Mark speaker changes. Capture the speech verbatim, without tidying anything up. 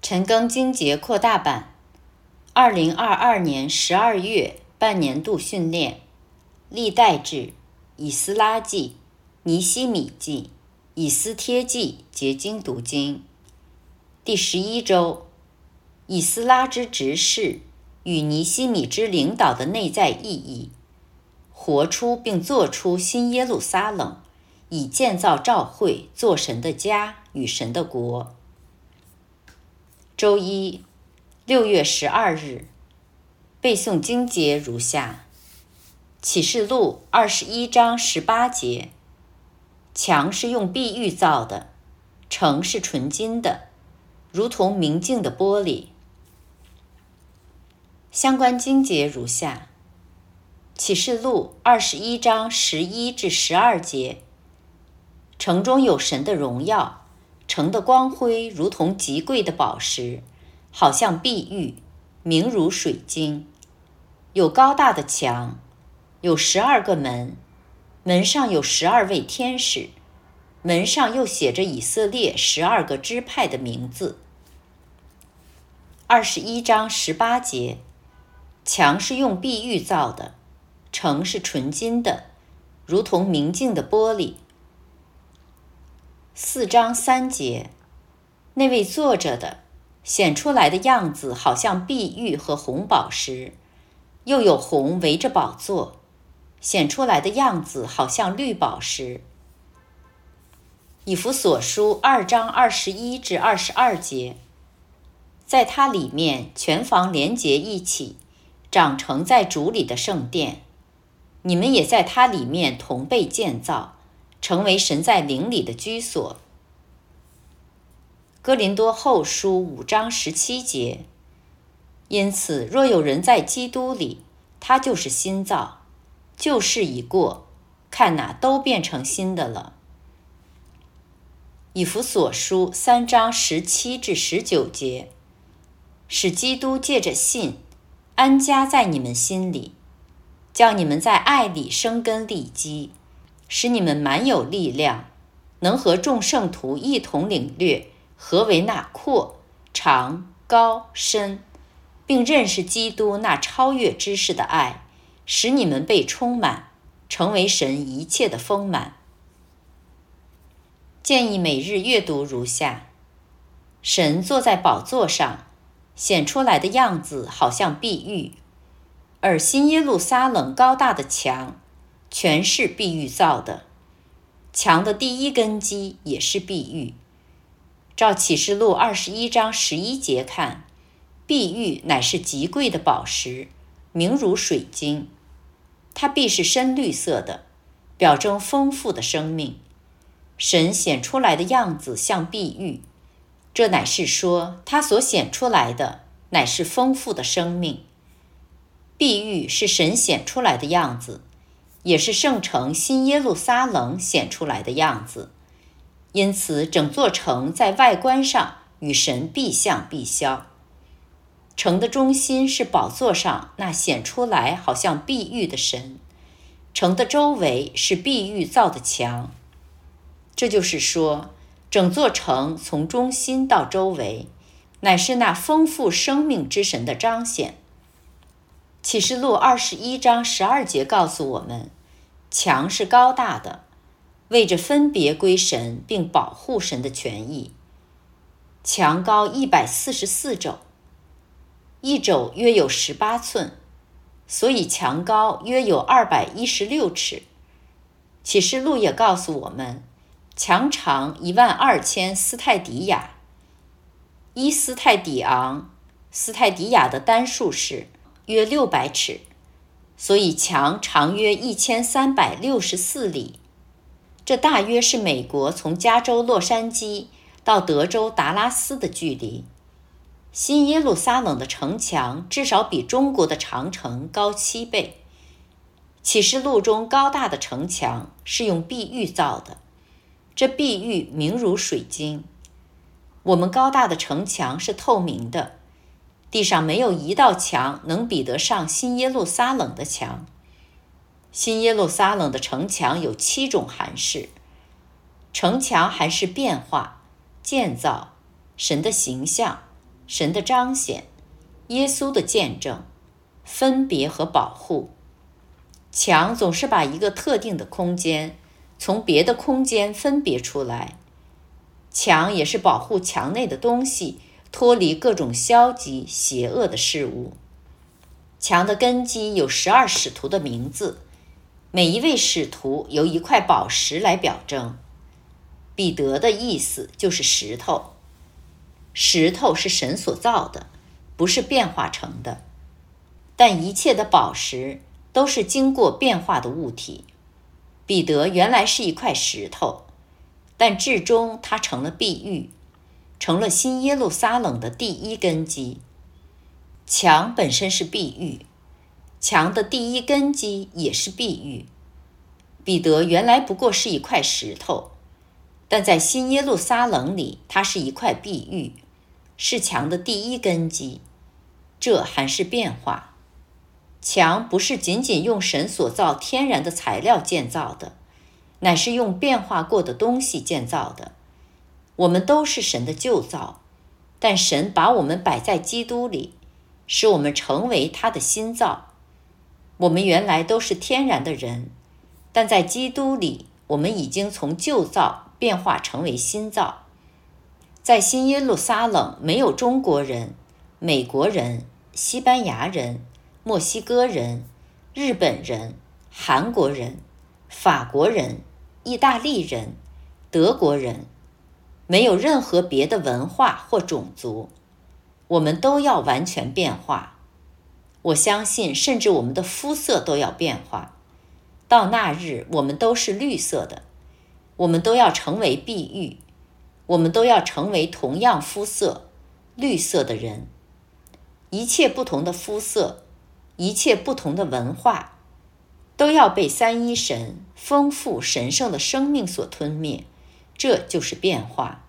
Speaker 1: 陈庚经节扩大版，二零二二年十二月半年度训练，历代志、以斯拉记、尼希米记、以斯帖记结经读经。第十一周，以斯拉之执事与尼希米之领导的内在意义，活出并做出新耶路撒冷，以建造召会，做神的家与神的国。周一，六月十二日，背诵经节如下：启示录二十一章十八节，墙是用碧玉造的，城是纯金的，如同明镜的玻璃。相关经节如下：启示录二十一章十一至十二节，城中有神的荣耀，城的光辉如同极贵的宝石，好像碧玉，明如水晶。有高大的墙，有十二个门，门上有十二位天使，门上又写着以色列十二个支派的名字。二十一章十八节，墙是用碧玉造的，城是纯金的，如同明镜的玻璃。四章三节，那位坐着的显出来的样子好像碧玉和红宝石，又有红围着宝座，显出来的样子好像绿宝石。以弗所书二章二十一至二十二节，在它里面全房连结一起，长成在主里的圣殿，你们也在它里面同被建造，成为神在灵里的居所。哥林多后书五章十七节，因此若有人在基督里，他就是新造，旧事已过，看哪，都变成新的了。以弗所书三章十七至十九节，使基督借着信安家在你们心里，叫你们在爱里生根立基，使你们满有力量，能和众圣徒一同领略何为那阔、长、高、深，并认识基督那超越知识的爱，使你们被充满，成为神一切的丰满。建议每日阅读如下：神坐在宝座上，显出来的样子好像碧玉，而新耶路撒冷高大的墙全是碧玉造的，墙的第一根基也是碧玉。照启示录二十一章十一节看，碧玉乃是极贵的宝石，明如水晶，它必是深绿色的，表征丰富的生命。神显出来的样子像碧玉，这乃是说他所显出来的乃是丰富的生命。碧玉是神显出来的样子，也是圣城新耶路撒冷显出来的样子，因此整座城在外观上与神必像必消。城的中心是宝座上那显出来好像碧玉的神，城的周围是碧玉造的墙。这就是说，整座城从中心到周围，乃是那丰富生命之神的彰显。启示录二十一章十二节告诉我们，墙是高大的，为着分别归神并保护神的权益。墙高一百四十四肘，一肘约有十八寸，所以墙高约有二百一十六尺。启示录也告诉我们，墙长一万二千斯泰迪亚，一斯泰底昂，斯泰迪亚的单数是约六百尺，所以墙长约一千三百六十四里。这大约是美国从加州洛杉矶到德州达拉斯的距离。新耶路撒冷的城墙至少比中国的长城高七倍。启示录中高大的城墙是用碧玉造的，这碧玉明如水晶。我们高大的城墙是透明的，地上没有一道墙能比得上新耶路撒冷的墙。新耶路撒冷的城墙有七种函式，城墙还是变化、建造、神的形象、 神的彰显，耶稣的见证，分别和保护。墙总是把一个特定的空间从别的空间分别出来，墙也是保护墙内的东西脱离各种消极、邪恶的事物。墙的根基有十二使徒的名字，每一位使徒由一块宝石来表征。彼得的意思就是石头，石头是神所造的，不是变化成的。但一切的宝石都是经过变化的物体。彼得原来是一块石头，但至终他成了碧玉，成了新耶路撒冷的第一根基。墙本身是碧玉，墙的第一根基也是碧玉。彼得原来不过是一块石头，但在新耶路撒冷里，它是一块碧玉，是墙的第一根基。这还是变化。墙不是仅仅用神所造天然的材料建造的，乃是用变化过的东西建造的。我们都是神的旧造，但神把我们摆在基督里，使我们成为他的新造。我们原来都是天然的人，但在基督里，我们已经从旧造变化成为新造。在新耶路撒冷没有中国人、美国人、西班牙人、墨西哥人、日本人、韩国人、法国人、意大利人、德国人，没有任何别的文化或种族。我们都要完全变化。我相信，甚至我们的肤色都要变化。到那日，我们都是绿色的。我们都要成为碧玉。我们都要成为同样肤色、绿色的人。一切不同的肤色，一切不同的文化，都要被三一神丰富神圣的生命所吞灭。这就是变化。